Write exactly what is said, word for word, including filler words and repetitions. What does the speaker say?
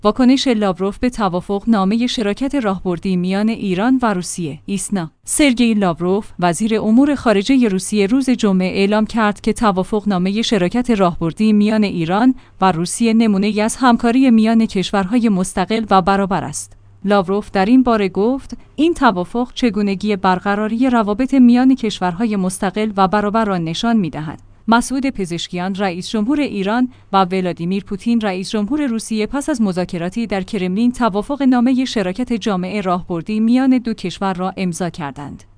واکنش لاوروف به توافق نامه شراکت راهبردی میان ایران و روسیه. ایسنا سرگئی لاوروف، وزیر امور خارجه روسیه، روز جمعه اعلام کرد که توافق نامه شراکت راهبردی میان ایران و روسیه نمونه‌ای از همکاری میان کشورهای مستقل و برابر است. لاوروف در این باره گفت: این توافق چگونگی برقراری روابط میان کشورهای مستقل و برابر را نشان می‌دهد. مسعود پزشکیان، رئیس جمهور ایران و ولادیمیر پوتین، رئیس جمهور روسیه، پس از مذاکراتی در کرملین توافق نامه شراکت جامعه راهبردی میان دو کشور را امضا کردند.